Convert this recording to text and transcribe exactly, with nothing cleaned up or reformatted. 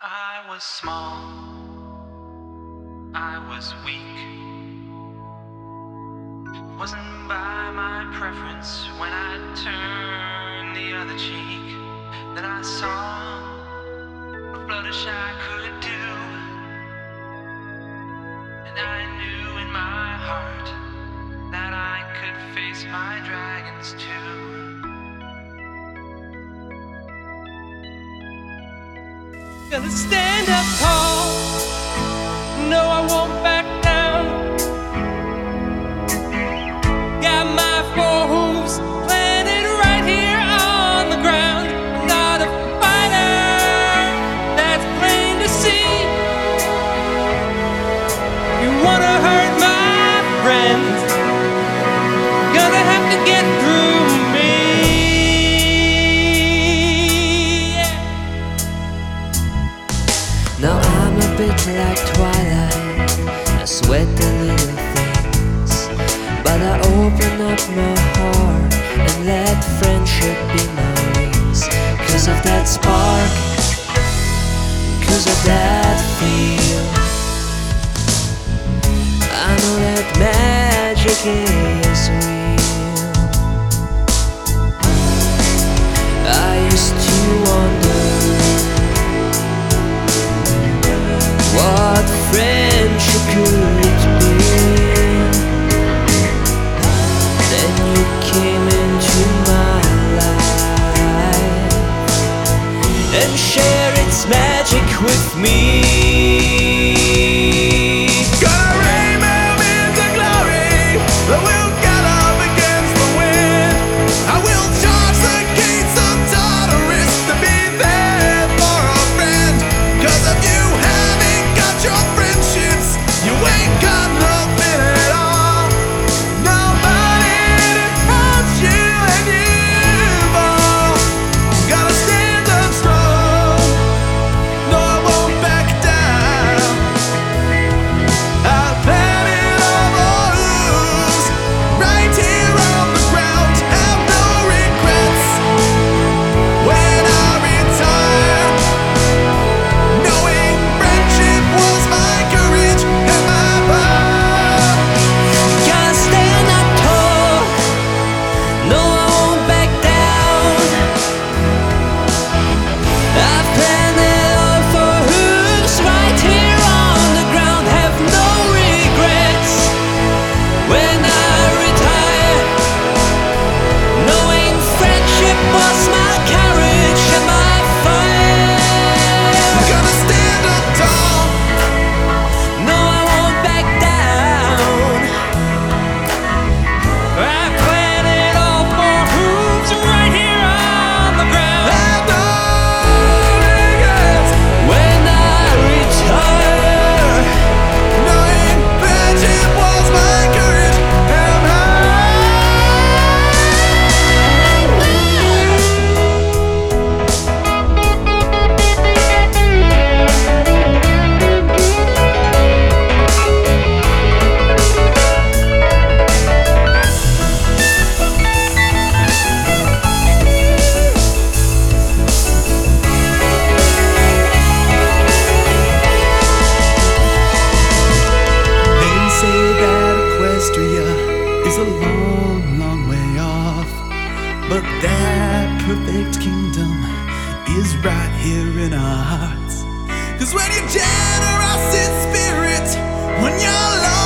I was small, I was weak. Wasn't by my preference when I turned the other cheek. Then I saw what flourish I could do, and I knew in my heart that I could face my dragons too. Gonna stand up tall. No, I won't back down. Got my four hooves planted right here on the ground. I'm not a fighter, that's plain to see. You wanna hurt my friends, gonna have to get through me. Now I'm a bit like Twilight, I sweat the little things, but I open up my heart and let friendship be my wings. Cause of that spark, cause of that feel, I know that magic is real. I used to wonder what friendship could be. Then you came into my life and shared its magic with me. Gonna remove into glory, I will get up against the wind. I will charge the gates of Tartarus to be there for a friend. Cause of you having got your friendships, you ain't got nothing at all. Nobody to help you and you've all gotta stand up strong. No, I won't back down. I've had it all lose, right here on the ground. Have no regrets when I retire, knowing friendship was my courage and my power. Gotta stand up tall, no I won't back down. I've planned it all for hooves right here on the ground. Have no regrets when I retire, knowing friendship was my courage and my fire. Gonna stand up tall, No, I won't back down. I planned it all for hooves right here on the ground. have no regrets, When I retire, knowing friendship was my courage and my They say that Equestria is a long, long way off, but that perfect kingdom is right here in our hearts. Cause when you're generous in spirit, when you're low